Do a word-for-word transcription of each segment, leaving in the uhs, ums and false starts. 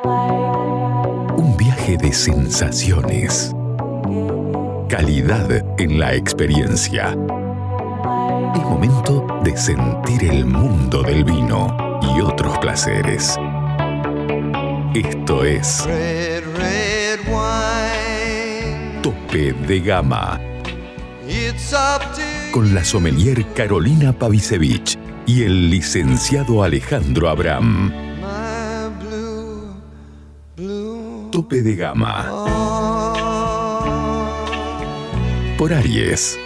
Un viaje de sensaciones. Calidad en la experiencia. Es momento de sentir el mundo del vino y otros placeres. Esto es Red, red wine. Tope de Gama. It's up to Con la sommelier Carolina Pavisevich y el licenciado Alejandro Abraham. my blue, blue. Tope de Gama. Oh. Por Aries.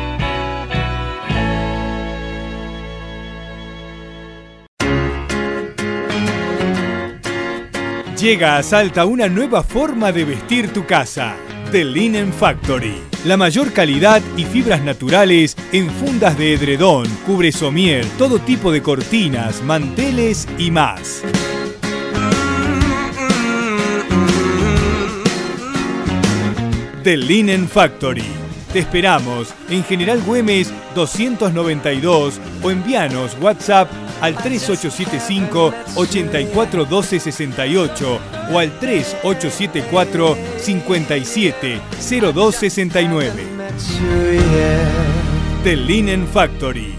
Llega a Salta una nueva forma de vestir tu casa. The Linen Factory. La mayor calidad y fibras naturales en fundas de edredón, cubre somier, todo tipo de cortinas, manteles y más. The Linen Factory. Te esperamos en General Güemes doscientos noventa y dos o envíanos WhatsApp al tres ocho siete cinco, ocho cuatro uno dos seis ocho o al tres ocho siete cuatro, cinco siete cero dos seis nueve. The Linen Factory.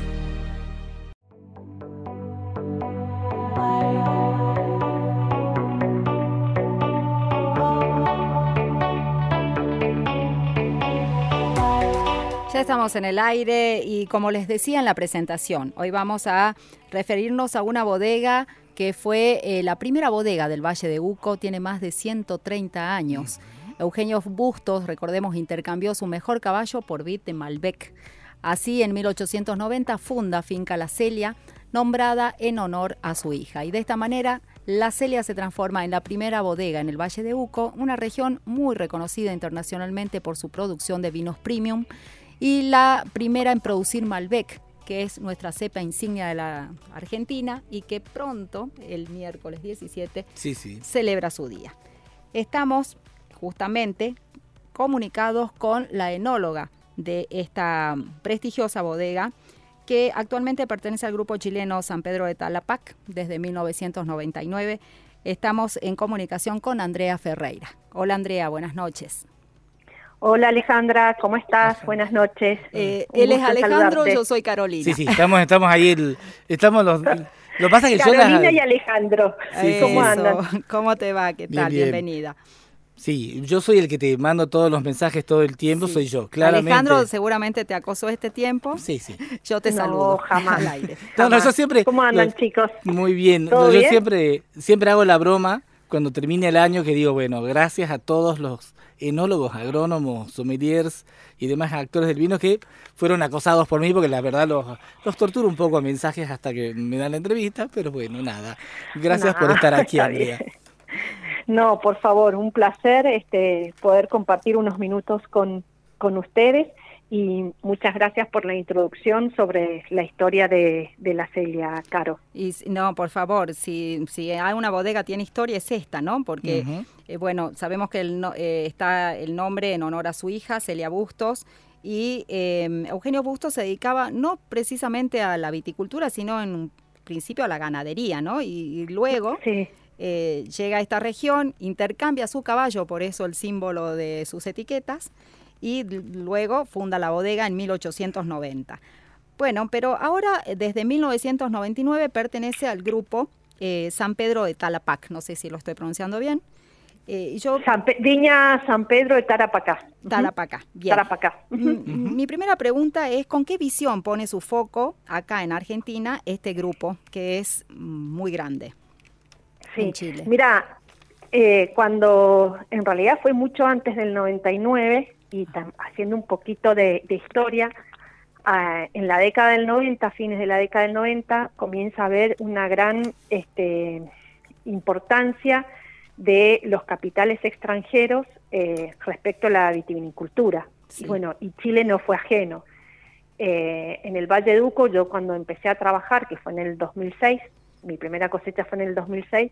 Ya estamos en el aire y como les decía en la presentación, hoy vamos a referirnos a una bodega que fue eh, la primera bodega del Valle de Uco, tiene más de ciento treinta años. Eugenio Bustos, recordemos, intercambió su mejor caballo por vid de Malbec. Así, en mil ochocientos noventa funda Finca La Celia, nombrada en honor a su hija. Y de esta manera, La Celia se transforma en la primera bodega en el Valle de Uco, una región muy reconocida internacionalmente por su producción de vinos premium, y la primera en producir Malbec, que es nuestra cepa insignia de la Argentina y que pronto, el miércoles diecisiete, sí, sí. celebra su día. Estamos justamente comunicados con la enóloga de esta prestigiosa bodega, que actualmente pertenece al grupo chileno San Pedro de Talapac desde mil novecientos noventa y nueve. Estamos en comunicación con Andrea Ferreira. Hola Andrea, buenas noches. Hola Alejandra, ¿cómo estás? Ajá. Buenas noches. Eh, Un él es gusto Alejandro, saludarte. yo soy Carolina. Sí, sí, estamos, estamos ahí, el, estamos los... Lo que pasa es que Carolina yo las... y Alejandro, Sí, ¿cómo Eso. andan? ¿Cómo te va? ¿Qué Bien, tal? bien. Bienvenida. Sí, yo soy el que te mando todos los mensajes todo el tiempo, Sí. soy yo, claramente. Alejandro seguramente te acosó este tiempo. Sí, sí. Yo te No, saludo jamás. al aire. No, no, Jamás. yo siempre... ¿Cómo andan, lo- chicos? Muy bien. ¿Todo No, yo bien? siempre, siempre hago la broma cuando termine el año que digo, bueno, gracias a todos los enólogos, agrónomos, sommeliers y demás actores del vino que fueron acosados por mí, porque la verdad los, los torturo un poco a mensajes hasta que me dan la entrevista, pero bueno, nada. Gracias Nah, por estar aquí, está Andrea. bien. No, por favor, un placer este, poder compartir unos minutos con, con ustedes y muchas gracias por la introducción sobre la historia de, de La Celia, Caro. Y si- no, por favor, si, si hay una bodega tiene historia es esta, ¿no? Porque, Ujú. eh, bueno, sabemos que el no- eh, está el nombre en honor a su hija, Celia Bustos, y eh, Eugenio Bustos se dedicaba no precisamente a la viticultura, sino en un principio a la ganadería, ¿no? Y, y luego Sí, eh, llega a esta región, intercambia su caballo, por eso el símbolo de sus etiquetas, y l- luego funda la bodega en mil ochocientos noventa. Bueno, pero ahora eh, desde mil novecientos noventa y nueve pertenece al grupo eh, San Pedro de Talapac, no sé si lo estoy pronunciando bien. Eh, y yo, San Pe- Viña San Pedro de Tarapacá. Ujú. Talapacá, bien. Tarapacá. Ujú. Mm, Mi primera pregunta es, ¿con qué visión pone su foco acá en Argentina este grupo, que es mm, muy grande en Chile? Mira, eh, cuando en realidad fue mucho antes del noventa y nueve y tam- haciendo un poquito de, de historia, ah, en la década del noventa, fines de la década del noventa, comienza a haber una gran este, importancia de los capitales extranjeros eh, respecto a la vitivinicultura. Sí. Y bueno, y Chile no fue ajeno. Eh, en el Valle de Uco, yo cuando empecé a trabajar, que fue en el dos mil seis, mi primera cosecha fue en el dos mil seis,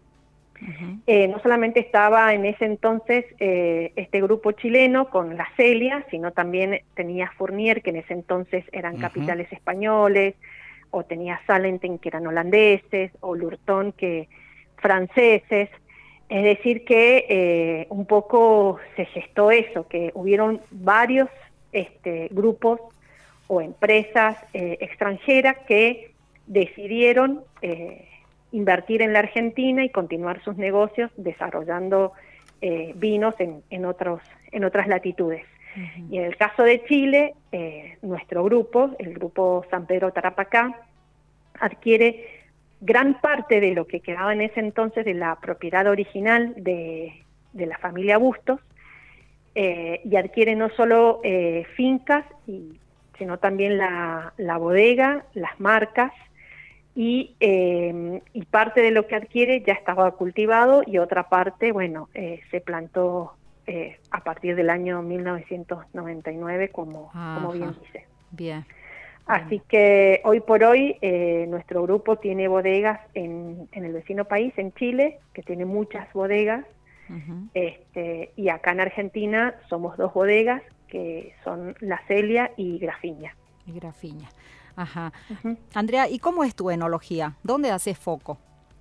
Ujú. eh, no solamente estaba en ese entonces eh, este grupo chileno con La Celia, sino también tenía Fournier, que en ese entonces eran Ujú. capitales españoles, o tenía Salenten, que eran holandeses, o Lurton, que franceses. Es decir que eh, un poco se gestó eso, que hubieron varios este, grupos o empresas eh, extranjeras que decidieron eh, invertir en la Argentina y continuar sus negocios desarrollando eh, vinos en, en, otros, en otras latitudes. Uh-huh. Y en el caso de Chile, eh, nuestro grupo, el grupo San Pedro Tarapacá, adquiere gran parte de lo que quedaba en ese entonces de la propiedad original de, de la familia Bustos, eh, y adquiere no solo eh, fincas, y, sino también la, la bodega, las marcas, y, eh, y parte de lo que adquiere ya estaba cultivado y otra parte, bueno, eh, se plantó eh, a partir del año mil novecientos noventa y nueve, como, como bien dice. Bien. Así que hoy por hoy eh, nuestro grupo tiene bodegas en, en el vecino país, en Chile, que tiene muchas bodegas, uh-huh. este, y acá en Argentina somos dos bodegas, que son La Celia y Grafiña. Y Grafiña. Ajá. Uh-huh. Andrea, ¿y cómo es tu enología? ¿Dónde haces foco?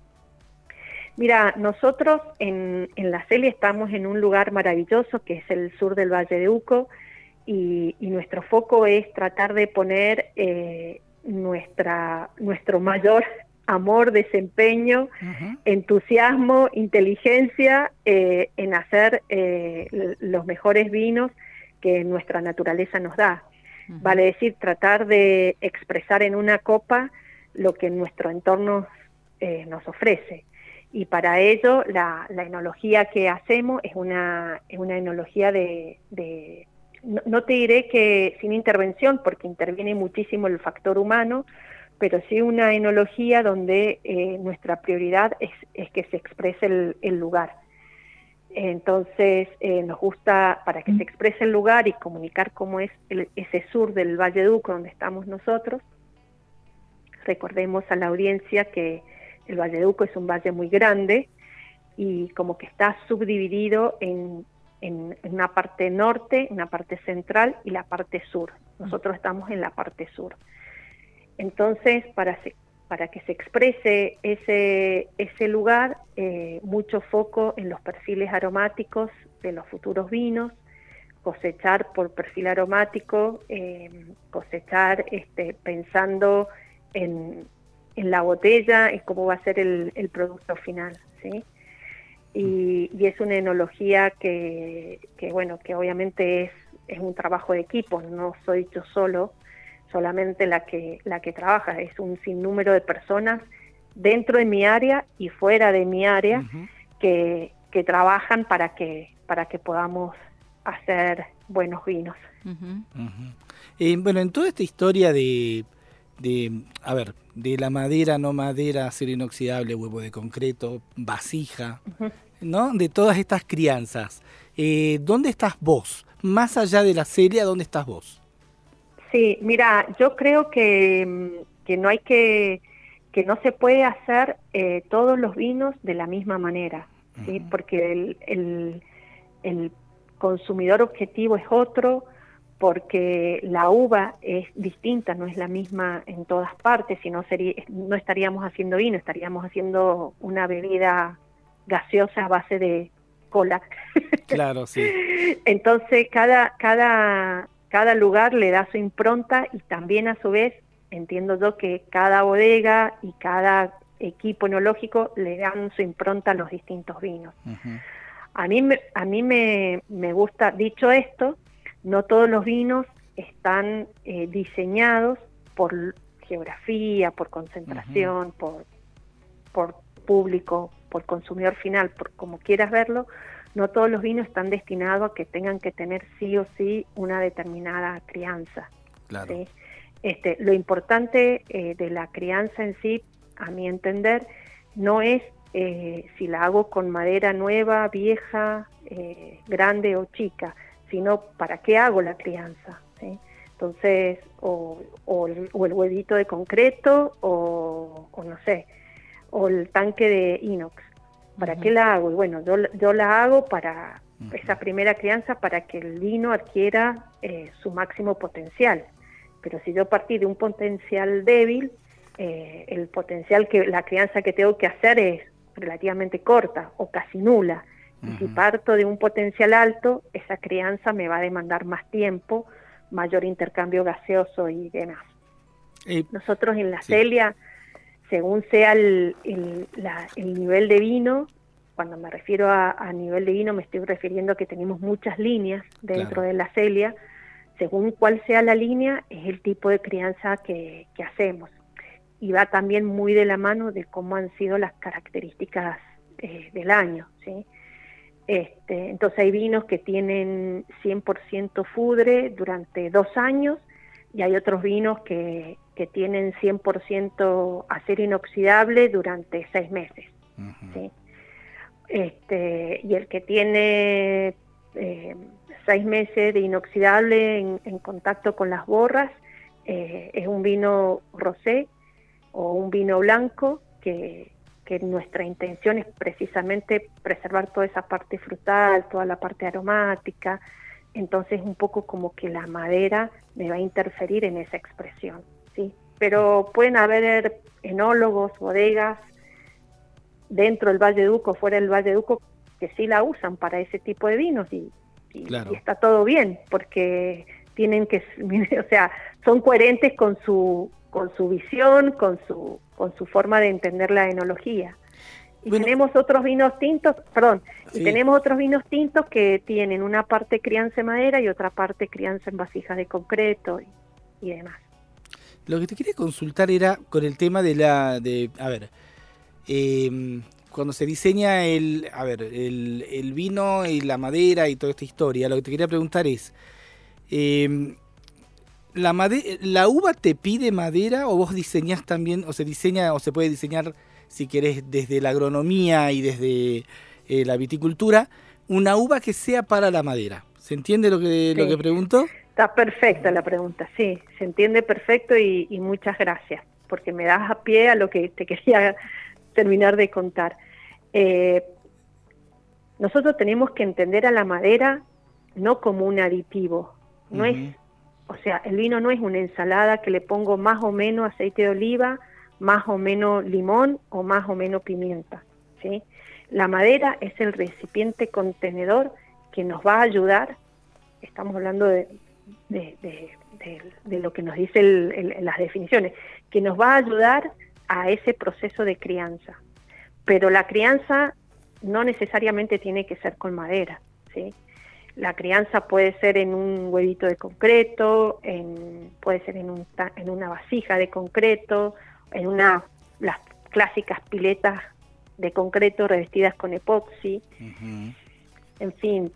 Mira, nosotros en, en La Celia estamos en un lugar maravilloso que es el sur del Valle de Uco, y, y nuestro foco es tratar de poner eh, nuestra, nuestro mayor amor, desempeño, uh-huh. entusiasmo, inteligencia eh, en hacer eh, los mejores vinos que nuestra naturaleza nos da. Uh-huh. Vale decir, tratar de expresar en una copa lo que nuestro entorno eh, nos ofrece. Y para ello, la, la enología que hacemos es una, es una enología de... de no, no te diré que sin intervención, porque interviene muchísimo el factor humano, pero sí una enología donde eh, nuestra prioridad es, es que se exprese el, el lugar. Entonces, eh, nos gusta, para que se exprese el lugar y comunicar cómo es el, ese sur del Valle de Uco donde estamos nosotros. Recordemos a la audiencia que el Valle de Uco es un valle muy grande y como que está subdividido en, en, en una parte norte, una parte central y la parte sur. Nosotros estamos en la parte sur. Entonces, para, se, para que se exprese ese, ese lugar, eh, mucho foco en los perfiles aromáticos de los futuros vinos, cosechar por perfil aromático, eh, cosechar este, pensando en, en la botella, en cómo va a ser el, el producto final, ¿sí? Y, y es una enología que, que, bueno, que obviamente es, es un trabajo de equipo, no soy yo solo, solamente la que, la que trabaja, es un sinnúmero de personas dentro de mi área y fuera de mi área uh-huh. que, que trabajan para que, para que podamos hacer buenos vinos. Uh-huh. Uh-huh. Eh, bueno, en toda esta historia de, de, a ver, de la madera, no madera, acero inoxidable, huevo de concreto, vasija, uh-huh. ¿no? De todas estas crianzas, eh, ¿dónde estás vos? Más allá de la Celia, ¿dónde estás vos? Sí, mira, yo creo que, que no hay que, que no se puede hacer eh, todos los vinos de la misma manera, ¿sí? Uh-huh. Porque el, el, el consumidor objetivo es otro, porque la uva es distinta, no es la misma en todas partes, si no sería, no estaríamos haciendo vino, estaríamos haciendo una bebida gaseosa a base de cola. Claro, sí. Entonces, cada, cada, cada lugar le da su impronta y también a su vez, entiendo yo que cada bodega y cada equipo enológico le dan su impronta a los distintos vinos. Uh-huh. A mí, me, a mí me, me gusta, dicho esto, no todos los vinos están eh, diseñados por geografía, por concentración, uh-huh. por, por público, por consumidor final, por como quieras verlo. No todos los vinos están destinados a que tengan que tener sí o sí una determinada crianza. Claro. ¿Sí? Este, lo importante eh, de la crianza en sí, a mi entender, no es eh, si la hago con madera nueva, vieja, eh, grande o chica, sino para qué hago la crianza, ¿sí? Entonces, o, o, el, o el huevito de concreto, o, o no sé, o el tanque de inox. ¿Para uh-huh. qué la hago? Y bueno, yo, yo la hago para uh-huh. esa primera crianza, para que el vino adquiera eh, su máximo potencial. Pero si yo partí de un potencial débil, eh, el potencial que la crianza que tengo que hacer es relativamente corta o casi nula. Y uh-huh. si parto de un potencial alto, esa crianza me va a demandar más tiempo, mayor intercambio gaseoso y demás. Eh, Nosotros en la sí. celia, según sea el, el, la, el nivel de vino, cuando me refiero a, a nivel de vino me estoy refiriendo a que tenemos muchas líneas dentro claro. de la celia, según cuál sea la línea es el tipo de crianza que, que hacemos. Y va también muy de la mano de cómo han sido las características eh, del año, ¿sí? Este, entonces hay vinos que tienen cien por ciento fudre durante dos años y hay otros vinos que, que tienen cien por ciento acero inoxidable durante seis meses. Uh-huh. ¿Sí? Este, y el que tiene eh, seis meses de inoxidable en, en contacto con las borras eh, es un vino rosé o un vino blanco que que nuestra intención es precisamente preservar toda esa parte frutal, toda la parte aromática, entonces un poco como que la madera me va a interferir en esa expresión, ¿sí? Pero pueden haber enólogos, bodegas, dentro del Valle de Uco, fuera del Valle de Uco, que sí la usan para ese tipo de vinos y, y, claro. y está todo bien, porque tienen que, o sea, son coherentes con su con su visión, con su con su forma de entender la enología. Y bueno, tenemos otros vinos tintos, perdón, sí. y tenemos otros vinos tintos que tienen una parte crianza en madera y otra parte crianza en vasijas de concreto y, y demás. Lo que te quería consultar era con el tema de la, de, a ver, eh, cuando se diseña el, a ver, el, el vino y la madera y toda esta historia, lo que te quería preguntar es, eh, ¿La, made- ¿La uva te pide madera o vos diseñás también, o se diseña o se puede diseñar, si querés, desde la agronomía y desde eh, la viticultura, una uva que sea para la madera? ¿Se entiende lo que, sí. lo que pregunto? Está perfecta la pregunta, sí, se entiende perfecto y, y muchas gracias, porque me das a pie a lo que te quería terminar de contar. Eh, nosotros tenemos que entender a la madera no como un aditivo, no uh-huh. es... O sea, el vino no es una ensalada que le pongo más o menos aceite de oliva, más o menos limón o más o menos pimienta, ¿sí? La madera es el recipiente contenedor que nos va a ayudar, estamos hablando de, de, de, de, de lo que nos dice el, el, las definiciones, que nos va a ayudar a ese proceso de crianza. Pero la crianza no necesariamente tiene que ser con madera, ¿sí? La crianza puede ser en un huevito de concreto, en, puede ser en, un, en una vasija de concreto, en una las clásicas piletas de concreto revestidas con epoxi, uh-huh. en fin.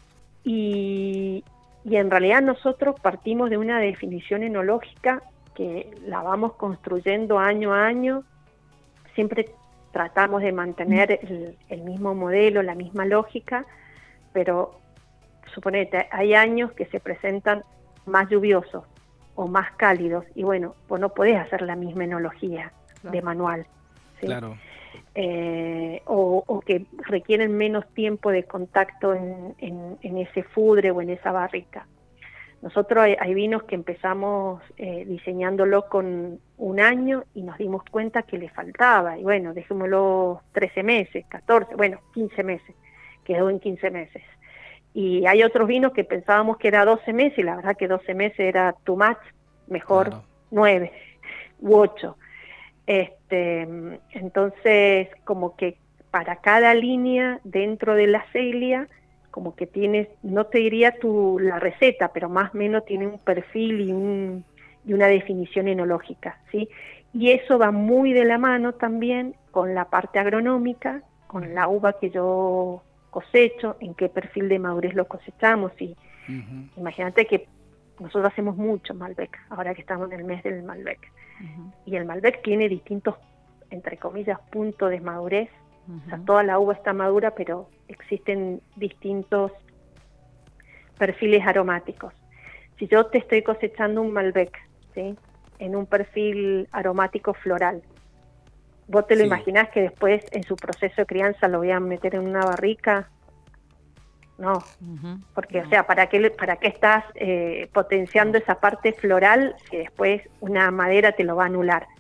Y, y en realidad nosotros partimos de una definición enológica que la vamos construyendo año a año, siempre tratamos de mantener el, el mismo modelo, la misma lógica, pero suponete, hay años que se presentan más lluviosos o más cálidos, y bueno, pues no podés hacer la misma enología claro. de manual, ¿sí? Claro. Eh, o, o que requieren menos tiempo de contacto en, en, en ese fudre o en esa barrica. Nosotros hay, hay vinos que empezamos eh, diseñándolo con un año y nos dimos cuenta que le faltaba, y bueno, dejémoslo trece meses, catorce, bueno, quince meses, quedó en quince meses. Y hay otros vinos que pensábamos que era doce meses, y la verdad que doce meses era too much, mejor claro. nueve u ocho. Este, entonces, como que para cada línea dentro de la celia, como que tienes, no te diría tu, la receta, pero más o menos tiene un perfil y, un, y una definición enológica, ¿sí? Y eso va muy de la mano también con la parte agronómica, con la uva que yo cosecho, en qué perfil de madurez lo cosechamos. Y uh-huh. imagínate que nosotros hacemos mucho Malbec, ahora que estamos en el mes del Malbec. Uh-huh. Y el Malbec tiene distintos, entre comillas, puntos de madurez. Uh-huh. O sea, toda la uva está madura, pero existen distintos perfiles aromáticos. Si yo te estoy cosechando un Malbec, ¿sí?, en un perfil aromático floral, ¿vos te lo sí. imaginás que después en su proceso de crianza lo voy a meter en una barrica? No, uh-huh. porque no. o sea, ¿para qué, para qué estás eh, potenciando esa parte floral si después una madera te lo va a anular?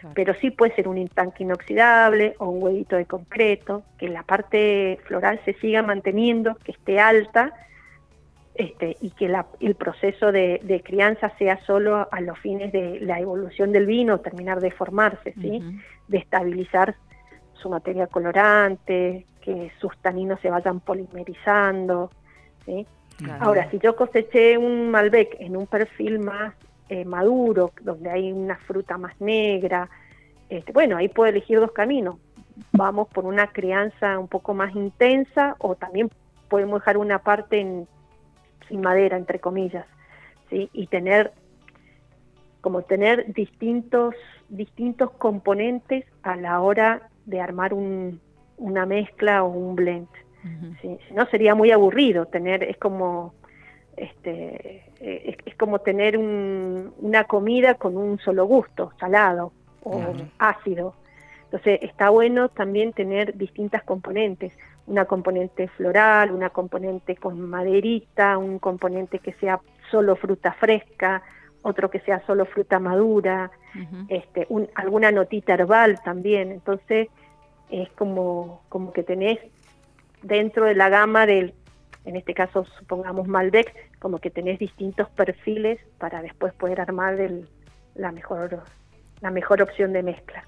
Claro. Pero sí puede ser un tanque inoxidable o un huevito de concreto, que la parte floral se siga manteniendo, que esté alta, este, y que la, el proceso de, de crianza sea solo a los fines de la evolución del vino, terminar de formarse, ¿sí? Uh-huh. De estabilizar su materia colorante, que sus taninos se vayan polimerizando, ¿sí? Claro. Ahora, si yo coseché un Malbec en un perfil más eh, maduro, donde hay una fruta más negra, este, bueno, ahí puedo elegir dos caminos. Vamos por una crianza un poco más intensa, o también podemos dejar una parte en, sin madera, entre comillas, ¿sí? Y tener, como tener distintos, distintos componentes a la hora de armar un, una mezcla o un blend. Uh-huh. ¿Sí? Si no, sería muy aburrido tener, es como este es, es como tener un, una comida con un solo gusto, salado o uh-huh. ácido. Entonces está bueno también tener distintas componentes, una componente floral, una componente con maderita, un componente que sea solo fruta fresca, otro que sea solo fruta madura, uh-huh. este un, alguna notita herbal también. Entonces es como, como que tenés dentro de la gama del, en este caso supongamos Malbec, como que tenés distintos perfiles para después poder armar el, la mejor la mejor opción de mezcla.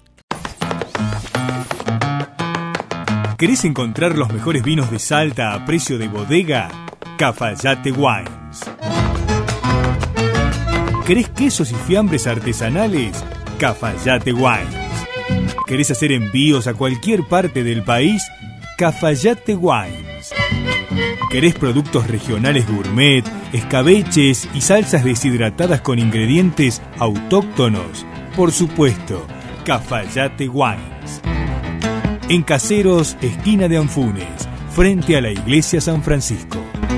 ¿Querés encontrar los mejores vinos de Salta a precio de bodega? Cafayate Wines. ¿Querés quesos y fiambres artesanales? Cafayate Wines. ¿Querés hacer envíos a cualquier parte del país? Cafayate Wines. ¿Querés productos regionales gourmet, escabeches y salsas deshidratadas con ingredientes autóctonos? Por supuesto, Cafayate Wines. En Caseros, esquina de Anfunes, frente a la Iglesia San Francisco.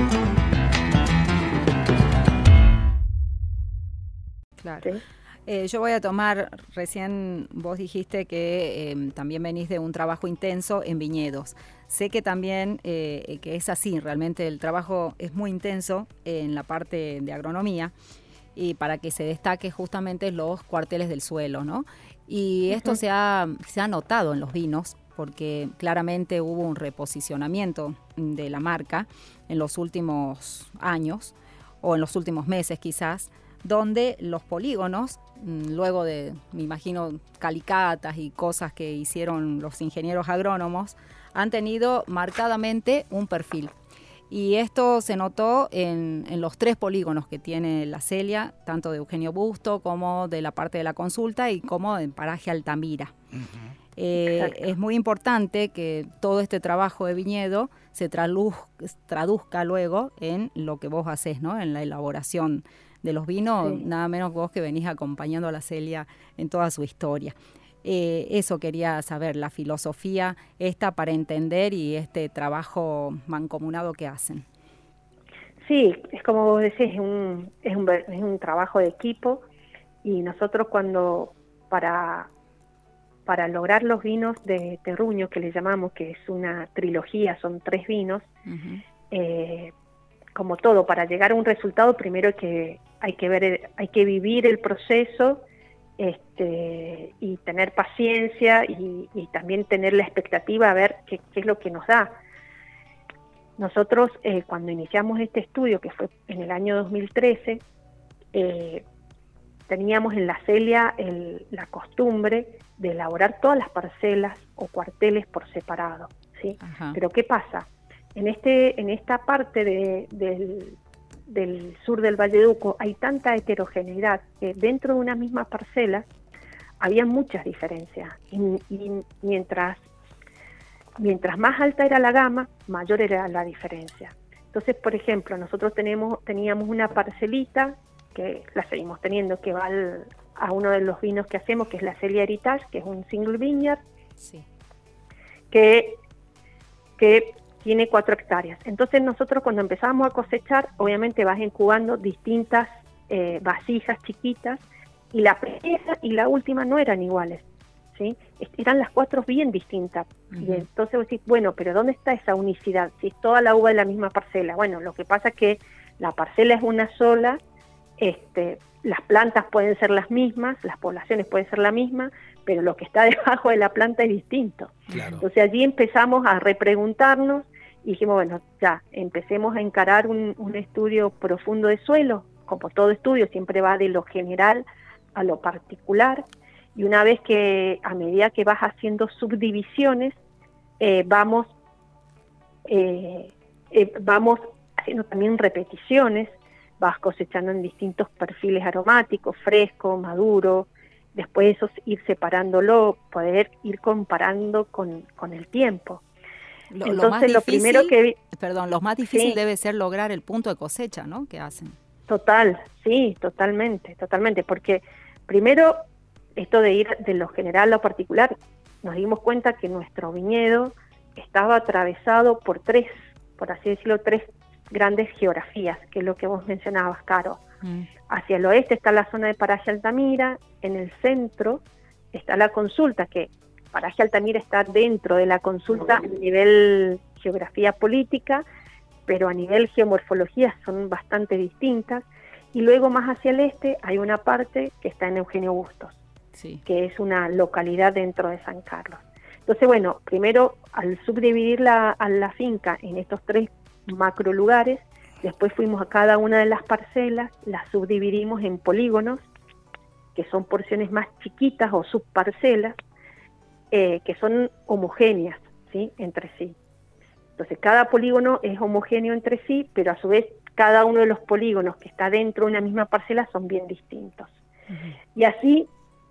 Claro. ¿Sí? Eh, yo voy a tomar, recién vos dijiste que eh, también venís de un trabajo intenso en viñedos. Sé que también eh, que es así, realmente el trabajo es muy intenso en la parte de agronomía, y para que se destaque justamente los cuarteles del suelo, ¿no? Y esto uh-huh. se ha, se ha notado en los vinos, porque claramente hubo un reposicionamiento de la marca en los últimos años, o en los últimos meses quizás, donde los polígonos, luego de, me imagino, calicatas y cosas que hicieron los ingenieros agrónomos, han tenido marcadamente un perfil. Y esto se notó en, en los tres polígonos que tiene la Celia, tanto de Eugenio Busto como de la parte de la Consulta y como en Paraje Altamira. Uh-huh. Eh, es muy importante que todo este trabajo de viñedo se traduz, traduzca luego en lo que vos hacés, ¿no? En la elaboración de los vinos, sí. Nada menos vos que venís acompañando a la Celia en toda su historia. Eh, eso quería saber, la filosofía esta para entender y este trabajo mancomunado que hacen. Sí, es como vos decís, es un, es un, es un trabajo de equipo, y nosotros cuando, para, para lograr los vinos de terruño, que le llamamos, que es una trilogía, son tres vinos, uh-huh. eh, como todo, para llegar a un resultado primero hay que, hay que ver, hay que vivir el proceso, este, y tener paciencia y, y también tener la expectativa a ver qué, qué es lo que nos da. Nosotros eh, cuando iniciamos este estudio, que fue en el año dos mil trece, eh, teníamos en la Celia el, la costumbre de elaborar todas las parcelas o cuarteles por separado, ¿sí? Ajá. Pero ¿qué pasa? En este, en esta parte de, del, del sur del Valle de Uco hay tanta heterogeneidad que dentro de una misma parcela había muchas diferencias, y, y mientras, mientras más alta era la gama, mayor era la diferencia. Entonces, por ejemplo, nosotros tenemos, teníamos una parcelita, que la seguimos teniendo, que va al, a uno de los vinos que hacemos, que es la Celia Heritage, que es un single vineyard, sí. que, que tiene cuatro hectáreas. Entonces nosotros cuando empezamos a cosechar, obviamente vas incubando distintas eh, vasijas chiquitas, y la primera y la última no eran iguales, ¿sí? Eran las cuatro bien distintas. Uh-huh. Y entonces vos decís, bueno, pero ¿dónde está esa unicidad? Si es toda la uva de la misma parcela. Bueno, lo que pasa es que la parcela es una sola, este, las plantas pueden ser las mismas, las poblaciones pueden ser la misma, pero lo que está debajo de la planta es distinto. Claro. Entonces allí empezamos a repreguntarnos y dijimos, bueno, ya, empecemos a encarar un, un estudio profundo de suelo. Como todo estudio, siempre va de lo general a lo particular, y una vez que, a medida que vas haciendo subdivisiones, eh, vamos, eh, eh, vamos haciendo también repeticiones, vas cosechando en distintos perfiles aromáticos, fresco, maduro, después eso ir separándolo, poder ir comparando con, con el tiempo. Lo, Entonces lo, más difícil, lo primero que... Perdón, lo más difícil sí. debe ser lograr el punto de cosecha, ¿no?, que hacen. Total, sí, totalmente, totalmente, porque primero, esto de ir de lo general a lo particular, nos dimos cuenta que nuestro viñedo estaba atravesado por tres, por así decirlo, tres grandes geografías, que es lo que vos mencionabas, Caro. Mm. Hacia el oeste está la zona de Paraje Altamira, en el centro está la consulta, que Paraje Altamira está dentro de la consulta a nivel geografía política, pero a nivel geomorfología son bastante distintas, y luego más hacia el este hay una parte que está en Eugenio Bustos, sí. que es una localidad dentro de San Carlos. Entonces, bueno, primero al subdividir la, a la finca en estos tres macro lugares, después fuimos a cada una de las parcelas, las subdividimos en polígonos, que son porciones más chiquitas o subparcelas, eh, que son homogéneas, ¿sí?, entre sí. Entonces, cada polígono es homogéneo entre sí, pero a su vez cada uno de los polígonos que está dentro de una misma parcela son bien distintos. Uh-huh. Y así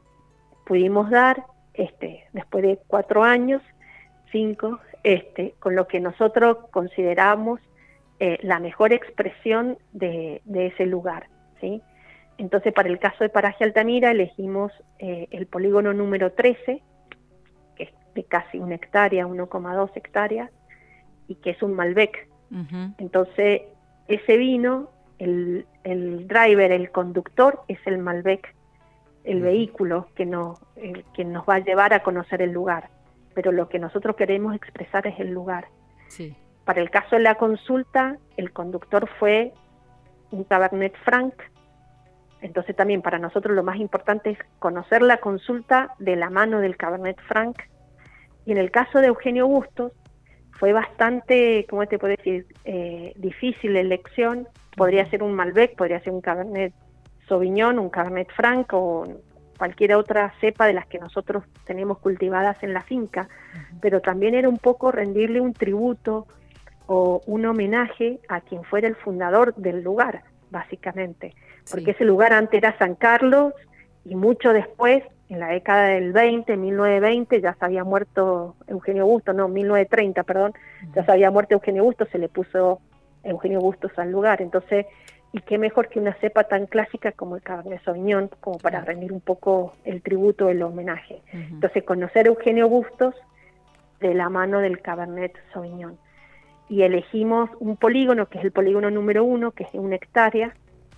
pudimos dar, este, después de cuatro años, cinco, este, con lo que nosotros consideramos eh, la mejor expresión de, de ese lugar, ¿sí? Entonces, para el caso de Paraje Altamira, elegimos eh, el polígono número trece, que es de casi una hectárea, uno coma dos hectáreas, y que es un Malbec. Uh-huh. Entonces, ese vino, el, el driver, el conductor, es el Malbec, el uh-huh. vehículo que, no, el, que nos va a llevar a conocer el lugar. Pero lo que nosotros queremos expresar es el lugar. Sí. Para el caso de la consulta, el conductor fue un Cabernet Franc. Entonces también para nosotros lo más importante es conocer la consulta de la mano del Cabernet Franc. Y en el caso de Eugenio Bustos, fue bastante, ¿cómo te puedo decir?, eh, difícil la elección. Podría ser un Malbec, podría ser un Cabernet Sauvignon, un Cabernet Franc o cualquier otra cepa de las que nosotros tenemos cultivadas en la finca, uh-huh. pero también era un poco rendirle un tributo o un homenaje a quien fuera el fundador del lugar, básicamente, porque sí. ese lugar antes era San Carlos, y mucho después, en la década del veinte, mil novecientos veinte, ya se había muerto Eugenio Bustos, no, mil novecientos treinta, perdón, uh-huh. ya se había muerto Eugenio Bustos, se le puso Eugenio Bustos al lugar. Entonces, y qué mejor que una cepa tan clásica como el Cabernet Sauvignon, como para claro. rendir un poco el tributo, el homenaje. Uh-huh. Entonces, conocer a Eugenio Bustos de la mano del Cabernet Sauvignon. Y elegimos un polígono, que es el polígono número uno, que es de una hectárea,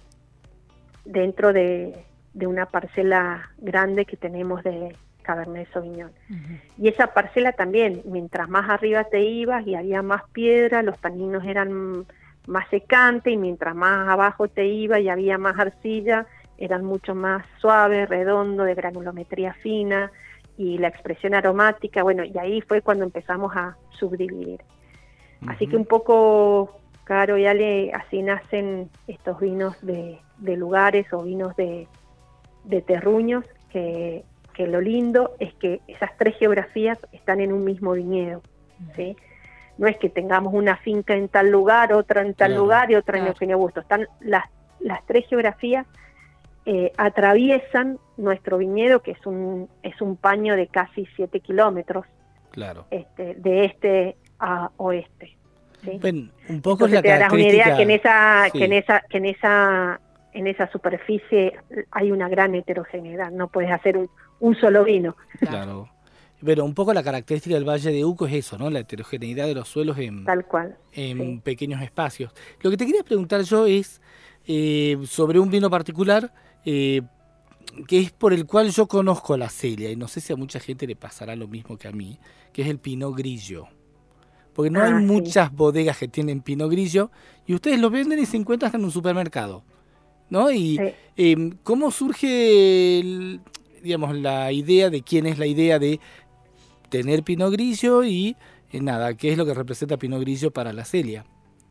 dentro de, de una parcela grande que tenemos de Cabernet Sauvignon. Uh-huh. Y esa parcela también, mientras más arriba te ibas y había más piedra, los taninos eran más secantes, y mientras más abajo te iba y había más arcilla, eran mucho más suaves, redondos, de granulometría fina, y la expresión aromática, bueno, y ahí fue cuando empezamos a subdividir. Uh-huh. Así que un poco, Caro y Ale, así nacen estos vinos de, de lugares o vinos de, de terruños, que, que lo lindo es que esas tres geografías están en un mismo viñedo, uh-huh. ¿sí? No es que tengamos una finca en tal lugar, otra en tal claro, lugar y otra claro. en Eugenio Bustos. Están las, las tres geografías eh, atraviesan nuestro viñedo, que es un es un paño de casi siete kilómetros, claro. este, de este a oeste. ¿sí? Bueno, un poco Entonces, es la te darás una idea que en esa sí. que en esa que en esa en esa superficie hay una gran heterogeneidad. No puedes hacer un, un solo vino. Claro. Pero un poco la característica del Valle de Uco es eso, ¿no? La heterogeneidad de los suelos en, Tal cual, en sí. pequeños espacios. Lo que te quería preguntar yo es eh, sobre un vino particular eh, que es por el cual yo conozco la celia, y no sé si a mucha gente le pasará lo mismo que a mí, que es el Pinot Grillo. Porque no ah, hay sí. muchas bodegas que tienen Pinot Grillo, y ustedes lo venden y se encuentran en un supermercado, ¿no? Y sí. eh, ¿cómo surge el... digamos, la idea de quién es la idea de tener Pinot Grigio y eh, nada, qué es lo que representa Pinot Grigio para la Celia.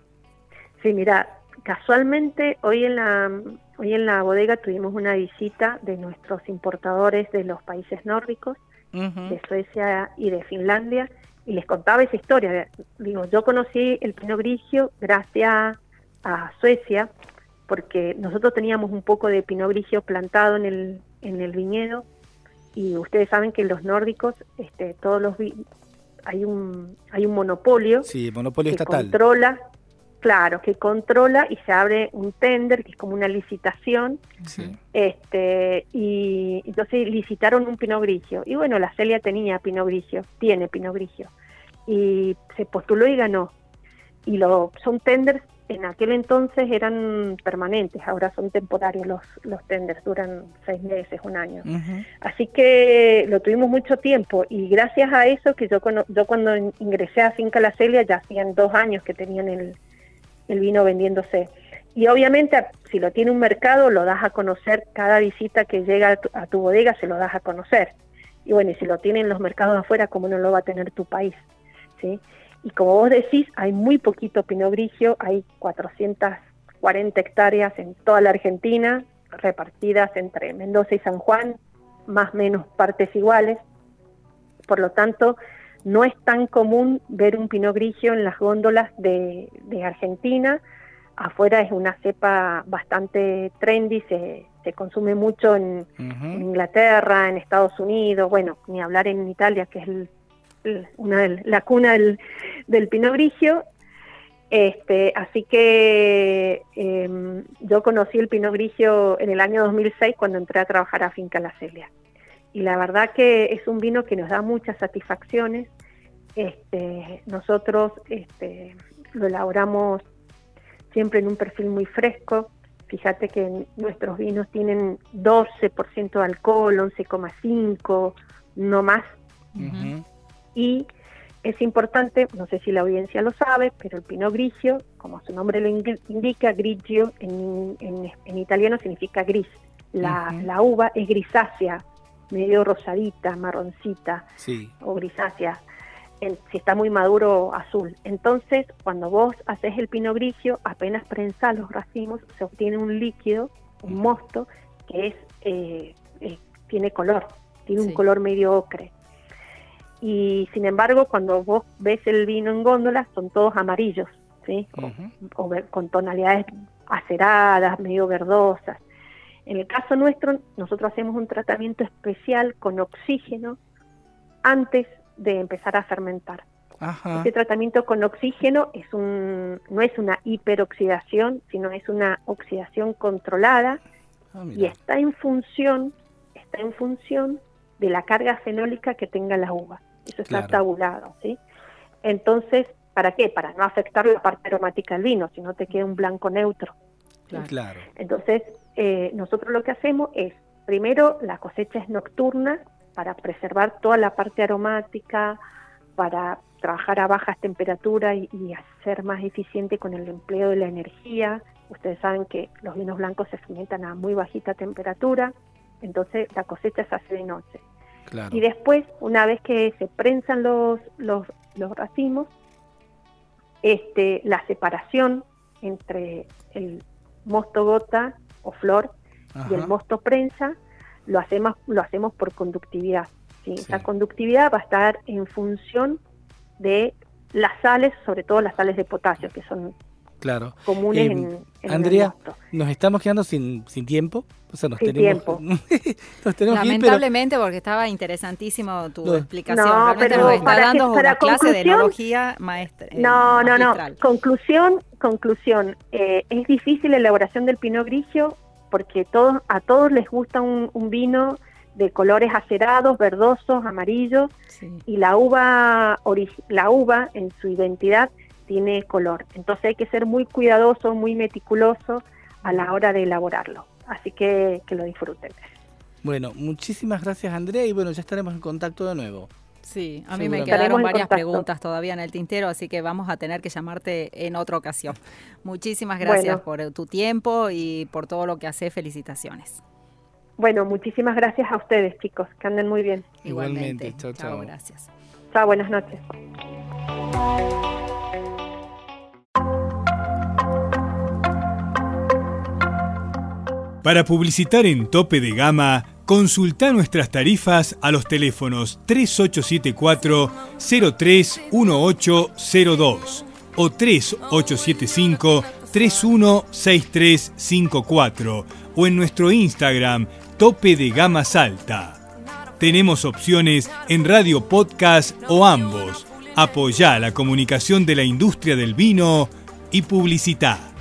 Sí, mira, casualmente hoy en la hoy en la bodega tuvimos una visita de nuestros importadores de los países nórdicos, uh-huh. de Suecia y de Finlandia, y les contaba esa historia. Digo, yo conocí el Pinot Grigio gracias a Suecia, porque nosotros teníamos un poco de Pinot Grigio plantado en el en el viñedo, y ustedes saben que los nórdicos, este, todos los vi- hay un hay un monopolio, sí, monopolio que estatal. controla, claro, que controla y se abre un tender, que es como una licitación, sí. este, y entonces licitaron un Pinot Grigio, y bueno, la Celia tenía Pinot Grigio, tiene Pinot Grigio, y se postuló y ganó, y lo, son tenders, en aquel entonces eran permanentes, ahora son temporarios los, los tenders, duran seis meses, un año. Uh-huh. Así que lo tuvimos mucho tiempo, y gracias a eso, que yo, yo cuando ingresé a Finca La Celia, ya hacían dos años que tenían el, el vino vendiéndose. Y obviamente, si lo tiene un mercado, lo das a conocer, cada visita que llega a tu, a tu bodega se lo das a conocer. Y bueno, y si lo tienen los mercados afuera, ¿cómo no lo va a tener tu país? ¿Sí? Y como vos decís, hay muy poquito Pinot Grigio, hay cuatrocientas cuarenta hectáreas en toda la Argentina, repartidas entre Mendoza y San Juan, más o menos partes iguales. Por lo tanto, no es tan común ver un Pinot Grigio en las góndolas de, de Argentina. Afuera es una cepa bastante trendy, se, se consume mucho en, uh-huh. en Inglaterra, en Estados Unidos, bueno, ni hablar en Italia, que es el una de la cuna del, del Pinot Grigio. Este, así que eh, yo conocí el Pinot Grigio en el año dos mil seis cuando entré a trabajar a Finca La Celia, y la verdad que es un vino que nos da muchas satisfacciones. Este, nosotros este, lo elaboramos siempre en un perfil muy fresco. Fíjate que nuestros vinos tienen doce por ciento de alcohol, once coma cinco, no más. Uh-huh. Y es importante, no sé si la audiencia lo sabe, pero el Pinot Grigio, como su nombre lo indica, Grigio en, en, en italiano significa gris. La, uh-huh. la uva es grisácea, medio rosadita, marroncita, sí. o grisácea. En, si está muy maduro, azul. Entonces, cuando vos haces el Pinot Grigio, apenas prensás los racimos, se obtiene un líquido, un mosto, que es eh, eh, tiene color, tiene sí. un color medio ocre. Y sin embargo, cuando vos ves el vino en góndolas, son todos amarillos, ¿sí? Uh-huh. O, o con tonalidades aceradas, medio verdosas. En el caso nuestro, nosotros hacemos un tratamiento especial con oxígeno antes de empezar a fermentar. Ajá. Este tratamiento con oxígeno es un, no es una hiperoxidación, sino es una oxidación controlada, ah, y está en función, está en función de la carga fenólica que tenga la uva. Eso está claro. tabulado, ¿sí? Entonces, ¿para qué? Para no afectar la parte aromática del vino, si no te queda un blanco neutro. ¿Sí? Claro. Entonces, eh, nosotros lo que hacemos es, primero, la cosecha es nocturna para preservar toda la parte aromática, para trabajar a bajas temperaturas y, y ser más eficiente con el empleo de la energía. Ustedes saben que los vinos blancos se fermentan a muy bajita temperatura, entonces la cosecha se hace de noche. Claro. Y después, una vez que se prensan los, los, los racimos, este, la separación entre el mosto gota o flor Ajá. y el mosto prensa, lo hacemos, lo hacemos por conductividad. ¿sí? Sí. Esa conductividad va a estar en función de las sales, sobre todo las sales de potasio, que son claro. comunes eh, en, en Andrea, el mosto. nos estamos quedando sin, sin tiempo. O sea, nos sin tenemos, tiempo. nos tenemos Lamentablemente, que ir, pero... porque estaba interesantísimo tu no. explicación. No, Realmente pero nos está para dando que, para una clase de conclusión, enología maestra. Eh, no, no, magistral. no. Conclusión, conclusión. Eh, es difícil la elaboración del Pinot Grigio porque todos, a todos les gusta un, un vino de colores acerados, verdosos, amarillos, sí. y la uva, la uva en su identidad tiene color. Entonces hay que ser muy cuidadoso, muy meticuloso a la hora de elaborarlo. Así que que lo disfruten. Bueno, muchísimas gracias, Andrea, y bueno, ya estaremos en contacto de nuevo. Sí, a mí me quedaron varias preguntas todavía en el tintero, así que vamos a tener que llamarte en otra ocasión. Muchísimas gracias bueno. por tu tiempo y por todo lo que haces. Felicitaciones. Bueno, muchísimas gracias a ustedes, chicos, que anden muy bien. Igualmente. Igualmente. Chau, chau. Gracias. Chao, buenas noches. Para publicitar en Tope de Gama, consulta nuestras tarifas a los teléfonos tres ocho siete cuatro, cero tres uno ocho cero dos o tres ocho siete cinco, tres uno seis tres cinco cuatro o en nuestro Instagram Tope de Gama Salta. Tenemos opciones en radio podcast o ambos. Apoyá la comunicación de la industria del vino y publicitá.